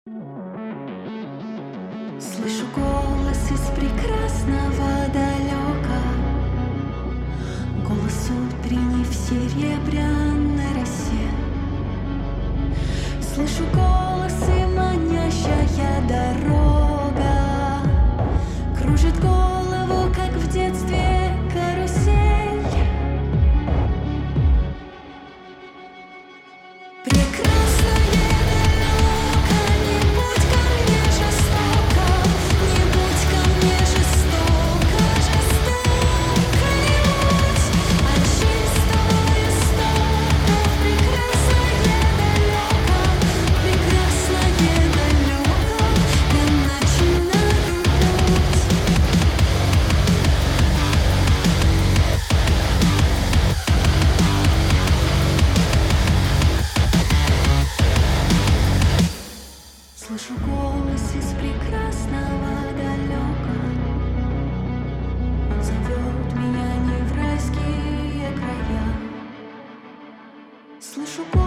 Слышу голос из прекрасного далека, голос утренний в серебряной росе. Слышу голос и манящая дорога кружит голову, как в детстве карусель. Прекрасное далеко, не будь ко мне жестоко, не будь ко мне жестоко, жестоко не будь, а чистого истока. Прекрасное далеко, я начинаю путь. Слышу голос из прекрасного далека, он зовет меня не в райские края. Слышу голос